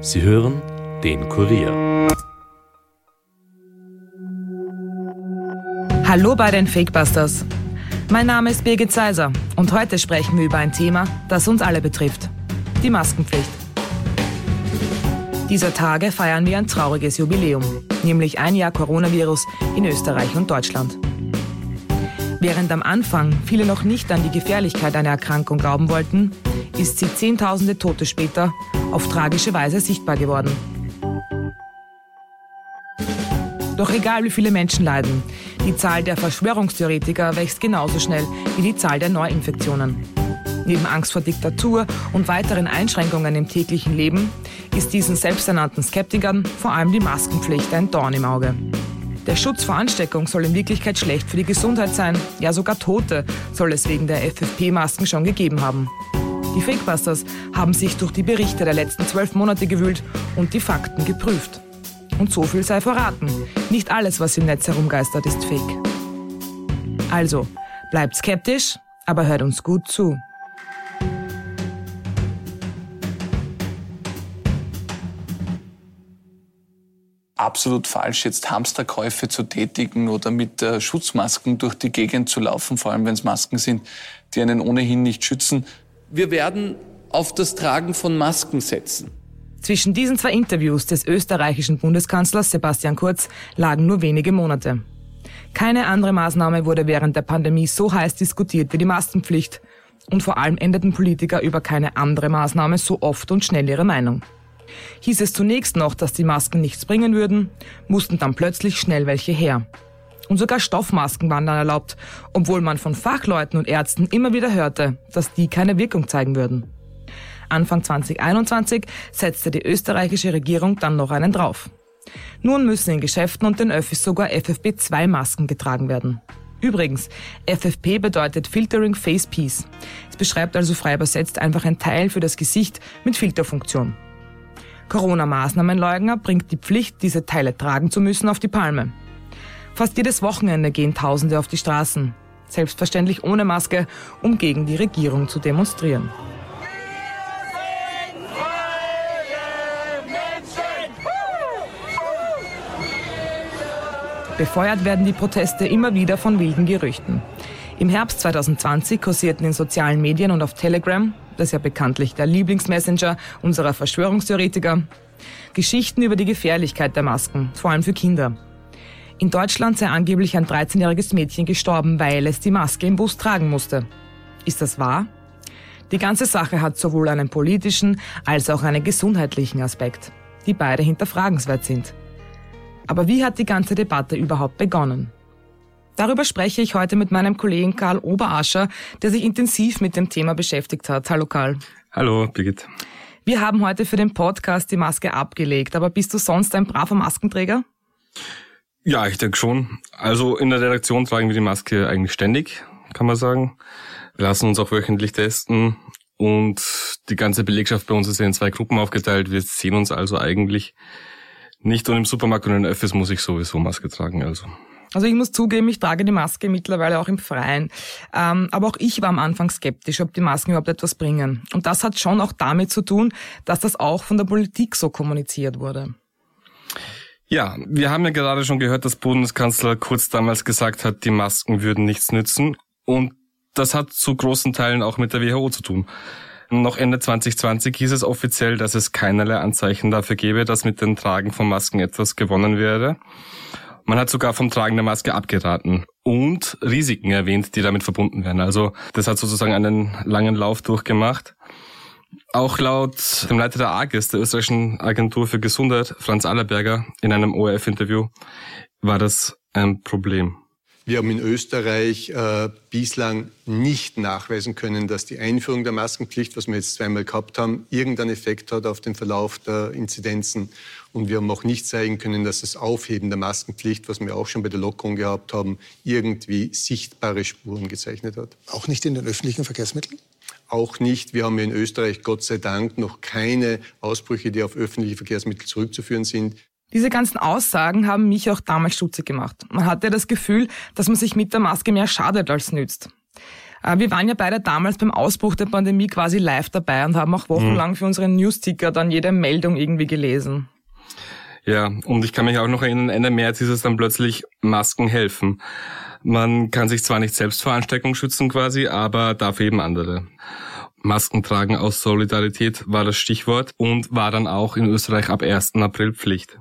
Sie hören den Kurier. Hallo bei den Fakebusters. Mein Name ist Birgit Seiser und heute sprechen wir über ein Thema, das uns alle betrifft: die Maskenpflicht. Dieser Tage feiern wir ein trauriges Jubiläum, nämlich ein Jahr Coronavirus in Österreich und Deutschland. Während am Anfang viele noch nicht an die Gefährlichkeit einer Erkrankung glauben wollten, ist sie Zehntausende Tote später auf tragische Weise sichtbar geworden. Doch egal wie viele Menschen leiden, die Zahl der Verschwörungstheoretiker wächst genauso schnell wie die Zahl der Neuinfektionen. Neben Angst vor Diktatur und weiteren Einschränkungen im täglichen Leben ist diesen selbsternannten Skeptikern vor allem die Maskenpflicht ein Dorn im Auge. Der Schutz vor Ansteckung soll in Wirklichkeit schlecht für die Gesundheit sein, ja sogar Tote soll es wegen der FFP-Masken schon gegeben haben. Die Fakebusters haben sich durch die Berichte der letzten 12 Monate gewühlt und die Fakten geprüft. Und so viel sei verraten: nicht alles, was im Netz herumgeistert, ist Fake. Also, bleibt skeptisch, aber hört uns gut zu. Absolut falsch, jetzt Hamsterkäufe zu tätigen oder mit Schutzmasken durch die Gegend zu laufen, vor allem wenn es Masken sind, die einen ohnehin nicht schützen. Wir werden auf das Tragen von Masken setzen. Zwischen diesen zwei Interviews des österreichischen Bundeskanzlers Sebastian Kurz lagen nur wenige Monate. Keine andere Maßnahme wurde während der Pandemie so heiß diskutiert wie die Maskenpflicht. Und vor allem änderten Politiker über keine andere Maßnahme so oft und schnell ihre Meinung. Hieß es zunächst noch, dass die Masken nichts bringen würden, mussten dann plötzlich schnell welche her. Und sogar Stoffmasken waren dann erlaubt, obwohl man von Fachleuten und Ärzten immer wieder hörte, dass die keine Wirkung zeigen würden. Anfang 2021 setzte die österreichische Regierung dann noch einen drauf. Nun müssen in Geschäften und den Öffis sogar FFP2-Masken getragen werden. Übrigens, FFP bedeutet Filtering Face Piece. Es beschreibt also frei übersetzt einfach ein Teil für das Gesicht mit Filterfunktion. Corona-Maßnahmenleugner bringt die Pflicht, diese Teile tragen zu müssen, auf die Palme. Fast jedes Wochenende gehen Tausende auf die Straßen, selbstverständlich ohne Maske, um gegen die Regierung zu demonstrieren. Befeuert werden die Proteste immer wieder von wilden Gerüchten. Im Herbst 2020 kursierten in sozialen Medien und auf Telegram, das ist ja bekanntlich der Lieblingsmessenger unserer Verschwörungstheoretiker, Geschichten über die Gefährlichkeit der Masken, vor allem für Kinder. In Deutschland sei angeblich ein 13-jähriges Mädchen gestorben, weil es die Maske im Bus tragen musste. Ist das wahr? Die ganze Sache hat sowohl einen politischen als auch einen gesundheitlichen Aspekt, die beide hinterfragenswert sind. Aber wie hat die ganze Debatte überhaupt begonnen? Darüber spreche ich heute mit meinem Kollegen Karl Oberascher, der sich intensiv mit dem Thema beschäftigt hat. Hallo Karl. Hallo Birgit. Wir haben heute für den Podcast die Maske abgelegt, aber bist du sonst ein braver Maskenträger? Ja, ich denke schon. Also in der Redaktion tragen wir die Maske eigentlich ständig, kann man sagen. Wir lassen uns auch wöchentlich testen und die ganze Belegschaft bei uns ist ja in 2 Gruppen aufgeteilt. Wir sehen uns also eigentlich nicht, und im Supermarkt und in den Öffis muss ich sowieso Maske tragen. Also ich muss zugeben, ich trage die Maske mittlerweile auch im Freien. Aber auch ich war am Anfang skeptisch, ob die Masken überhaupt etwas bringen. Und das hat schon auch damit zu tun, dass das auch von der Politik so kommuniziert wurde. Ja, wir haben ja gerade schon gehört, dass Bundeskanzler Kurz damals gesagt hat, die Masken würden nichts nützen. Und das hat zu großen Teilen auch mit der WHO zu tun. Noch Ende 2020 hieß es offiziell, dass es keinerlei Anzeichen dafür gäbe, dass mit dem Tragen von Masken etwas gewonnen werde. Man hat sogar vom Tragen der Maske abgeraten und Risiken erwähnt, die damit verbunden werden. Also das hat sozusagen einen langen Lauf durchgemacht. Auch laut dem Leiter der AGES, der österreichischen Agentur für Gesundheit, Franz Allerberger, in einem ORF-Interview, war das ein Problem. Wir haben in Österreich bislang nicht nachweisen können, dass die Einführung der Maskenpflicht, was wir jetzt 2-mal gehabt haben, irgendeinen Effekt hat auf den Verlauf der Inzidenzen. Und wir haben auch nicht zeigen können, dass das Aufheben der Maskenpflicht, was wir auch schon bei der Lockerung gehabt haben, irgendwie sichtbare Spuren gezeichnet hat. Auch nicht in den öffentlichen Verkehrsmitteln? Auch nicht. Wir haben in Österreich Gott sei Dank noch keine Ausbrüche, die auf öffentliche Verkehrsmittel zurückzuführen sind. Diese ganzen Aussagen haben mich auch damals stutzig gemacht. Man hatte das Gefühl, dass man sich mit der Maske mehr schadet als nützt. Wir waren ja beide damals beim Ausbruch der Pandemie quasi live dabei und haben auch wochenlang für unseren Newsticker dann jede Meldung irgendwie gelesen. Ja, und ich kann mich auch noch erinnern, Ende März ist es dann plötzlich Masken helfen. Man kann sich zwar nicht selbst vor Ansteckung schützen quasi, aber dafür eben andere. Masken tragen aus Solidarität war das Stichwort und war dann auch in Österreich ab 1. April Pflicht.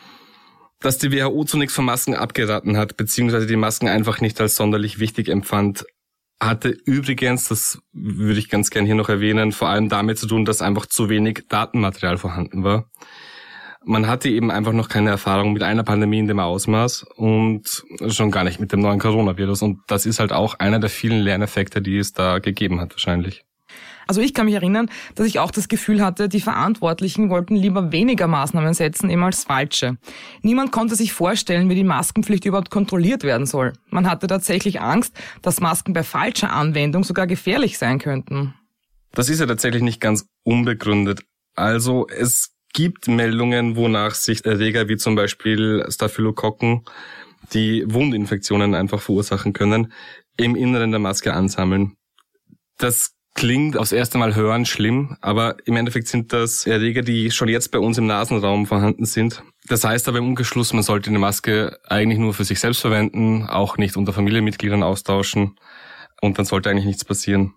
Dass die WHO zunächst von Masken abgeraten hat, beziehungsweise die Masken einfach nicht als sonderlich wichtig empfand, hatte übrigens, das würde ich ganz gern hier noch erwähnen, vor allem damit zu tun, dass einfach zu wenig Datenmaterial vorhanden war. Man hatte eben einfach noch keine Erfahrung mit einer Pandemie in dem Ausmaß und schon gar nicht mit dem neuen Coronavirus. Und das ist halt auch einer der vielen Lerneffekte, die es da gegeben hat wahrscheinlich. Also ich kann mich erinnern, dass ich auch das Gefühl hatte, die Verantwortlichen wollten lieber weniger Maßnahmen setzen, eben als falsche. Niemand konnte sich vorstellen, wie die Maskenpflicht überhaupt kontrolliert werden soll. Man hatte tatsächlich Angst, dass Masken bei falscher Anwendung sogar gefährlich sein könnten. Das ist ja tatsächlich nicht ganz unbegründet. Also es gibt Meldungen, wonach sich Erreger wie zum Beispiel Staphylokokken, die Wundinfektionen einfach verursachen können, im Inneren der Maske ansammeln. Das klingt aufs erste Mal hören schlimm, aber im Endeffekt sind das Erreger, die schon jetzt bei uns im Nasenraum vorhanden sind. Das heißt aber im Umkehrschluss, man sollte eine Maske eigentlich nur für sich selbst verwenden, auch nicht unter Familienmitgliedern austauschen und dann sollte eigentlich nichts passieren.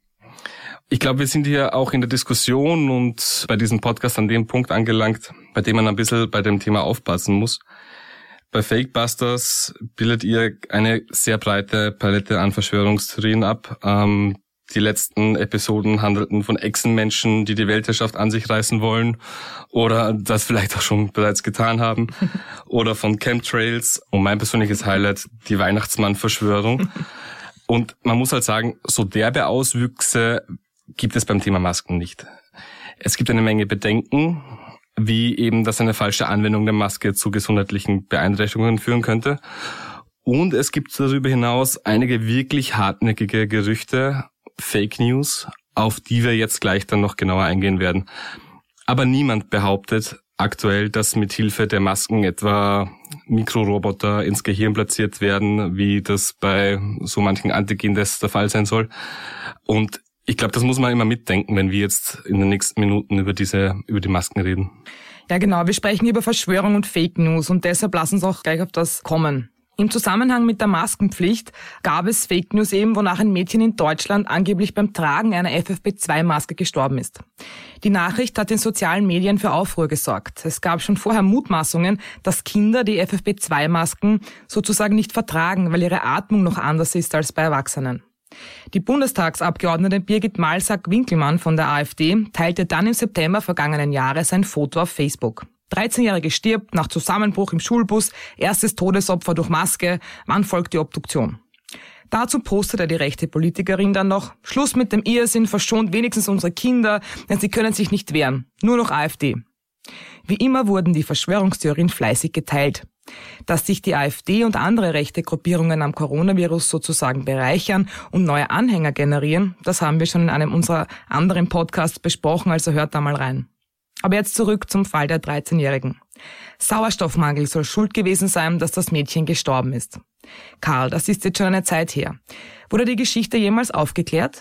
Ich glaube, wir sind hier auch in der Diskussion und bei diesem Podcast an dem Punkt angelangt, bei dem man ein bisschen bei dem Thema aufpassen muss. Bei Fakebusters bildet ihr eine sehr breite Palette an Verschwörungstheorien ab. Die letzten Episoden handelten von Echsenmenschen, die die Weltherrschaft an sich reißen wollen oder das vielleicht auch schon bereits getan haben oder von Chemtrails und mein persönliches Highlight, die Weihnachtsmann-Verschwörung. Und man muss halt sagen, so derbe Auswüchse gibt es beim Thema Masken nicht. Es gibt eine Menge Bedenken, wie eben, dass eine falsche Anwendung der Maske zu gesundheitlichen Beeinträchtigungen führen könnte. Und es gibt darüber hinaus einige wirklich hartnäckige Gerüchte, Fake News, auf die wir jetzt gleich dann noch genauer eingehen werden. Aber niemand behauptet aktuell, dass mit Hilfe der Masken etwa Mikroroboter ins Gehirn platziert werden, wie das bei so manchen Antigen-Tests der Fall sein soll. Und ich glaube, das muss man immer mitdenken, wenn wir jetzt in den nächsten Minuten über die Masken reden. Ja genau, wir sprechen über Verschwörung und Fake News und deshalb lass uns auch gleich auf das kommen. Im Zusammenhang mit der Maskenpflicht gab es Fake News eben, wonach ein Mädchen in Deutschland angeblich beim Tragen einer FFP2-Maske gestorben ist. Die Nachricht hat in sozialen Medien für Aufruhr gesorgt. Es gab schon vorher Mutmaßungen, dass Kinder die FFP2-Masken sozusagen nicht vertragen, weil ihre Atmung noch anders ist als bei Erwachsenen. Die Bundestagsabgeordnete Birgit Malsack-Winkelmann von der AfD teilte dann im September vergangenen Jahres ein Foto auf Facebook. 13-Jährige stirbt nach Zusammenbruch im Schulbus, erstes Todesopfer durch Maske, wann folgt die Obduktion? Dazu postete die rechte Politikerin dann noch, Schluss mit dem Irrsinn, verschont wenigstens unsere Kinder, denn sie können sich nicht wehren, nur noch AfD. Wie immer wurden die Verschwörungstheorien fleißig geteilt. Dass sich die AfD und andere rechte Gruppierungen am Coronavirus sozusagen bereichern und neue Anhänger generieren, das haben wir schon in einem unserer anderen Podcasts besprochen, also hört da mal rein. Aber jetzt zurück zum Fall der 13-Jährigen. Sauerstoffmangel soll schuld gewesen sein, dass das Mädchen gestorben ist. Karl, das ist jetzt schon eine Zeit her. Wurde die Geschichte jemals aufgeklärt?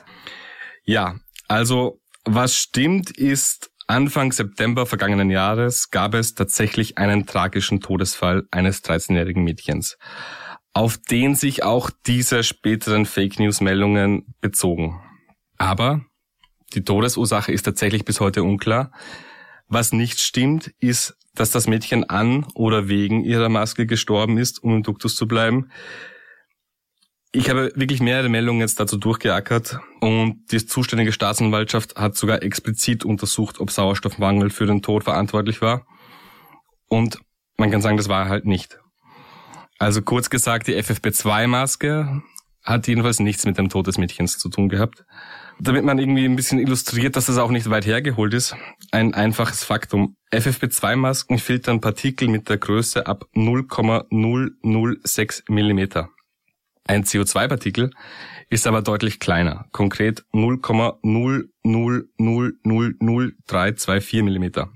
Ja, also was stimmt ist, Anfang September vergangenen Jahres gab es tatsächlich einen tragischen Todesfall eines 13-jährigen Mädchens, auf den sich auch diese späteren Fake-News-Meldungen bezogen. Aber die Todesursache ist tatsächlich bis heute unklar. Was nicht stimmt, ist, dass das Mädchen an oder wegen ihrer Maske gestorben ist, um im Duktus zu bleiben. Ich habe wirklich mehrere Meldungen jetzt dazu durchgeackert und die zuständige Staatsanwaltschaft hat sogar explizit untersucht, ob Sauerstoffmangel für den Tod verantwortlich war. Und man kann sagen, das war halt nicht. Also kurz gesagt, die FFP2-Maske hat jedenfalls nichts mit dem Tod des Mädchens zu tun gehabt. Damit man irgendwie ein bisschen illustriert, dass das auch nicht weit hergeholt ist, ein einfaches Faktum. FFP2-Masken filtern Partikel mit der Größe ab 0,006 Millimeter. Ein CO2-Partikel ist aber deutlich kleiner, konkret 0,0000324 Millimeter.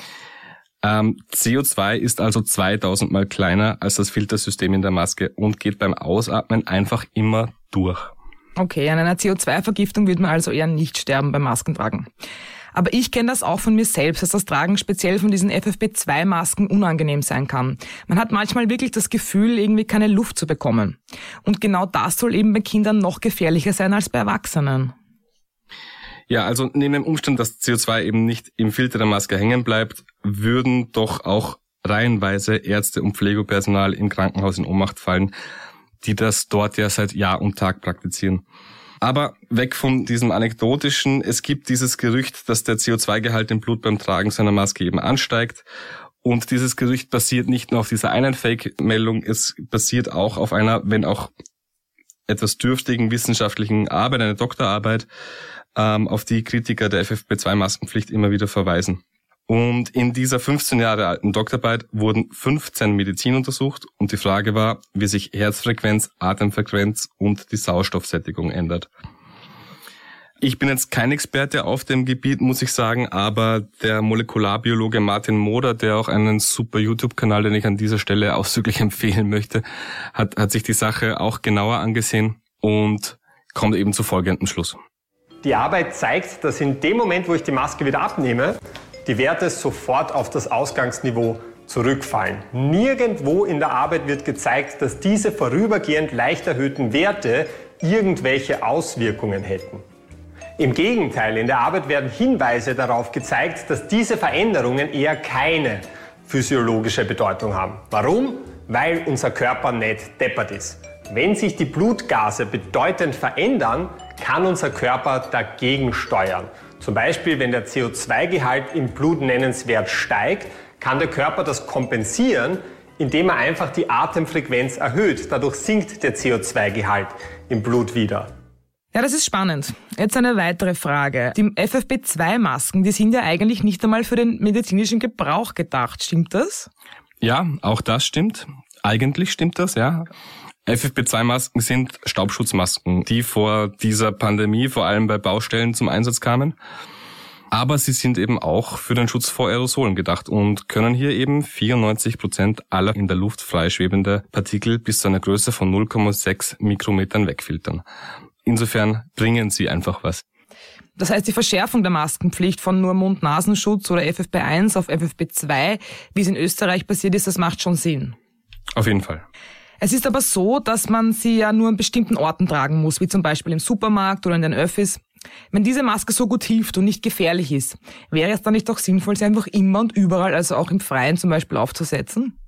CO2 ist also 2000 Mal kleiner als das Filtersystem in der Maske und geht beim Ausatmen einfach immer durch. Okay, an einer CO2-Vergiftung wird man also eher nicht sterben beim Maskentragen. Aber ich kenne das auch von mir selbst, dass das Tragen speziell von diesen FFP2-Masken unangenehm sein kann. Man hat manchmal wirklich das Gefühl, irgendwie keine Luft zu bekommen. Und genau das soll eben bei Kindern noch gefährlicher sein als bei Erwachsenen. Ja, also neben dem Umstand, dass CO2 eben nicht im Filter der Maske hängen bleibt, würden doch auch reihenweise Ärzte und Pflegepersonal im Krankenhaus in Ohnmacht fallen, die das dort ja seit Jahr und Tag praktizieren. Aber weg von diesem Anekdotischen, es gibt dieses Gerücht, dass der CO2-Gehalt im Blut beim Tragen seiner Maske eben ansteigt. Und dieses Gerücht basiert nicht nur auf dieser einen Fake-Meldung, es basiert auch auf einer, wenn auch etwas dürftigen wissenschaftlichen Arbeit, eine Doktorarbeit, auf die Kritiker der FFP2-Maskenpflicht immer wieder verweisen. Und in dieser 15 Jahre alten Doktorarbeit wurden 15 Mediziner untersucht und die Frage war, wie sich Herzfrequenz, Atemfrequenz und die Sauerstoffsättigung ändert. Ich bin jetzt kein Experte auf dem Gebiet, muss ich sagen, aber der Molekularbiologe Martin Moder, der auch einen super YouTube-Kanal, den ich an dieser Stelle ausdrücklich empfehlen möchte, hat sich die Sache auch genauer angesehen und kommt eben zu folgendem Schluss. Die Arbeit zeigt, dass in dem Moment, wo ich die Maske wieder abnehme, die Werte sofort auf das Ausgangsniveau zurückfallen. Nirgendwo in der Arbeit wird gezeigt, dass diese vorübergehend leicht erhöhten Werte irgendwelche Auswirkungen hätten. Im Gegenteil, in der Arbeit werden Hinweise darauf gezeigt, dass diese Veränderungen eher keine physiologische Bedeutung haben. Warum? Weil unser Körper nicht deppert ist. Wenn sich die Blutgase bedeutend verändern, kann unser Körper dagegen steuern. Zum Beispiel, wenn der CO2-Gehalt im Blut nennenswert steigt, kann der Körper das kompensieren, indem er einfach die Atemfrequenz erhöht. Dadurch sinkt der CO2-Gehalt im Blut wieder. Ja, das ist spannend. Jetzt eine weitere Frage. Die FFP2-Masken, die sind ja eigentlich nicht einmal für den medizinischen Gebrauch gedacht. Stimmt das? Ja, auch das stimmt. Eigentlich stimmt das, ja. FFP2-Masken sind Staubschutzmasken, die vor dieser Pandemie vor allem bei Baustellen zum Einsatz kamen. Aber sie sind eben auch für den Schutz vor Aerosolen gedacht und können hier eben 94% aller in der Luft freischwebende Partikel bis zu einer Größe von 0,6 Mikrometern wegfiltern. Insofern bringen sie einfach was. Das heißt, die Verschärfung der Maskenpflicht von nur Mund-Nasenschutz oder FFP1 auf FFP2, wie es in Österreich passiert ist, das macht schon Sinn. Auf jeden Fall. Es ist aber so, dass man sie ja nur an bestimmten Orten tragen muss, wie zum Beispiel im Supermarkt oder in den Öffis. Wenn diese Maske so gut hilft und nicht gefährlich ist, wäre es dann nicht doch sinnvoll, sie einfach immer und überall, also auch im Freien zum Beispiel, aufzusetzen?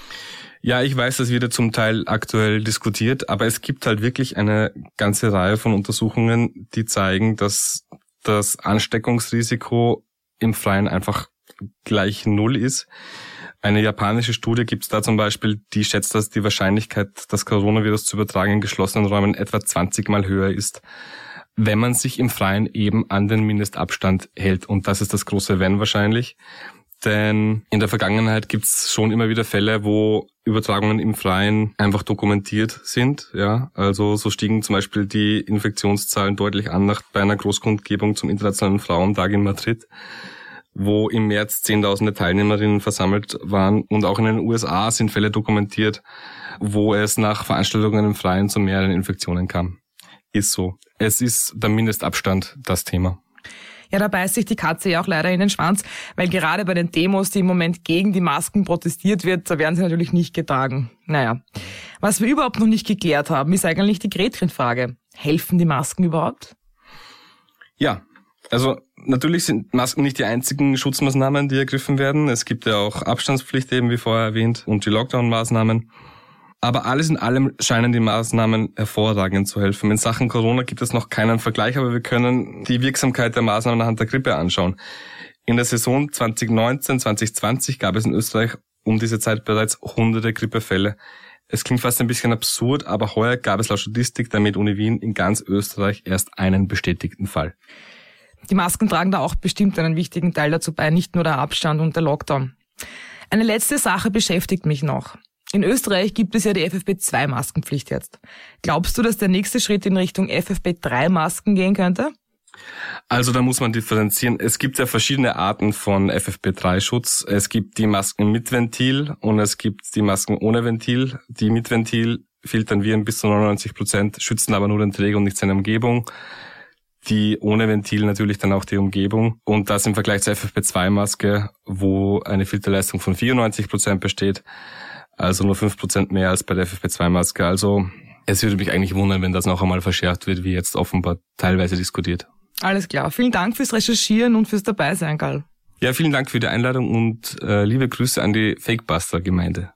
Ja, ich weiß, das wird ja zum Teil aktuell diskutiert, aber es gibt halt wirklich eine ganze Reihe von Untersuchungen, die zeigen, dass das Ansteckungsrisiko im Freien einfach gleich null ist. Eine japanische Studie gibt es da zum Beispiel, die schätzt, dass die Wahrscheinlichkeit, das Coronavirus zu übertragen in geschlossenen Räumen etwa 20 Mal höher ist, wenn man sich im Freien eben an den Mindestabstand hält. Und das ist das große Wenn wahrscheinlich. Denn in der Vergangenheit gibt es schon immer wieder Fälle, wo Übertragungen im Freien einfach dokumentiert sind. Ja, also so stiegen zum Beispiel die Infektionszahlen deutlich an bei einer Großkundgebung zum Internationalen Frauentag in Madrid, wo im März Zehntausende Teilnehmerinnen versammelt waren. Und auch in den USA sind Fälle dokumentiert, wo es nach Veranstaltungen im Freien zu mehreren Infektionen kam. Ist so. Es ist der Mindestabstand das Thema. Ja, da beißt sich die Katze ja auch leider in den Schwanz, weil gerade bei den Demos, die im Moment gegen die Masken protestiert wird, da werden sie natürlich nicht getragen. Naja, was wir überhaupt noch nicht geklärt haben, ist eigentlich die Gretchenfrage. Helfen die Masken überhaupt? Ja, also natürlich sind Masken nicht die einzigen Schutzmaßnahmen, die ergriffen werden. Es gibt ja auch Abstandspflicht, eben wie vorher erwähnt, und die Lockdown-Maßnahmen. Aber alles in allem scheinen die Maßnahmen hervorragend zu helfen. In Sachen Corona gibt es noch keinen Vergleich, aber wir können die Wirksamkeit der Maßnahmen anhand der Grippe anschauen. In der Saison 2019-2020 gab es in Österreich um diese Zeit bereits hunderte Grippefälle. Es klingt fast ein bisschen absurd, aber heuer gab es laut Statistik der MedUni Wien in ganz Österreich erst einen bestätigten Fall. Die Masken tragen da auch bestimmt einen wichtigen Teil dazu bei, nicht nur der Abstand und der Lockdown. Eine letzte Sache beschäftigt mich noch. In Österreich gibt es ja die FFP2-Maskenpflicht jetzt. Glaubst du, dass der nächste Schritt in Richtung FFP3-Masken gehen könnte? Also da muss man differenzieren. Es gibt ja verschiedene Arten von FFP3-Schutz. Es gibt die Masken mit Ventil und es gibt die Masken ohne Ventil. Die mit Ventil filtern Viren bis zu 99%, schützen aber nur den Träger und nicht seine Umgebung. Die ohne Ventil natürlich dann auch die Umgebung. Und das im Vergleich zur FFP2-Maske, wo eine Filterleistung von 94% besteht, also nur 5% mehr als bei der FFP2-Maske. Also es würde mich eigentlich wundern, wenn das noch einmal verschärft wird, wie jetzt offenbar teilweise diskutiert. Alles klar. Vielen Dank fürs Recherchieren und fürs Dabeisein, Karl. Ja, vielen Dank für die Einladung und liebe Grüße an die Fakebuster-Gemeinde.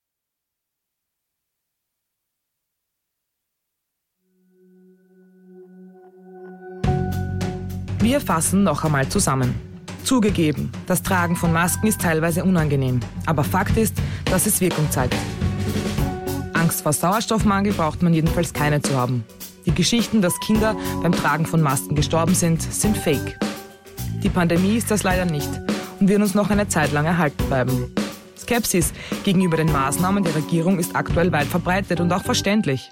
Wir fassen noch einmal zusammen. Zugegeben, das Tragen von Masken ist teilweise unangenehm. Aber Fakt ist, dass es Wirkung zeigt. Angst vor Sauerstoffmangel braucht man jedenfalls keine zu haben. Die Geschichten, dass Kinder beim Tragen von Masken gestorben sind fake. Die Pandemie ist das leider nicht und wird uns noch eine Zeit lang erhalten bleiben. Skepsis gegenüber den Maßnahmen der Regierung ist aktuell weit verbreitet und auch verständlich.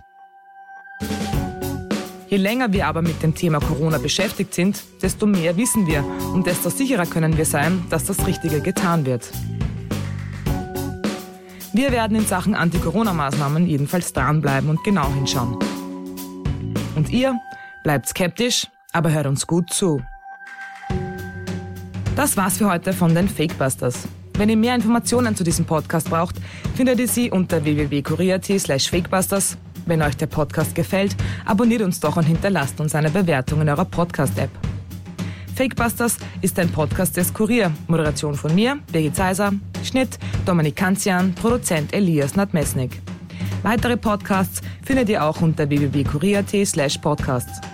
Je länger wir aber mit dem Thema Corona beschäftigt sind, desto mehr wissen wir und desto sicherer können wir sein, dass das Richtige getan wird. Wir werden in Sachen Anti-Corona-Maßnahmen jedenfalls dranbleiben und genau hinschauen. Und ihr bleibt skeptisch, aber hört uns gut zu. Das war's für heute von den Fakebusters. Wenn ihr mehr Informationen zu diesem Podcast braucht, findet ihr sie unter www.kurier.at/fakebusters. Wenn euch der Podcast gefällt, abonniert uns doch und hinterlasst uns eine Bewertung in eurer Podcast-App. Fakebusters ist ein Podcast des Kurier. Moderation von mir, Birgit Seiser, Schnitt Dominik Kanzian, Produzent Elias Nadmesnik. Weitere Podcasts findet ihr auch unter www.kurier.at/podcasts.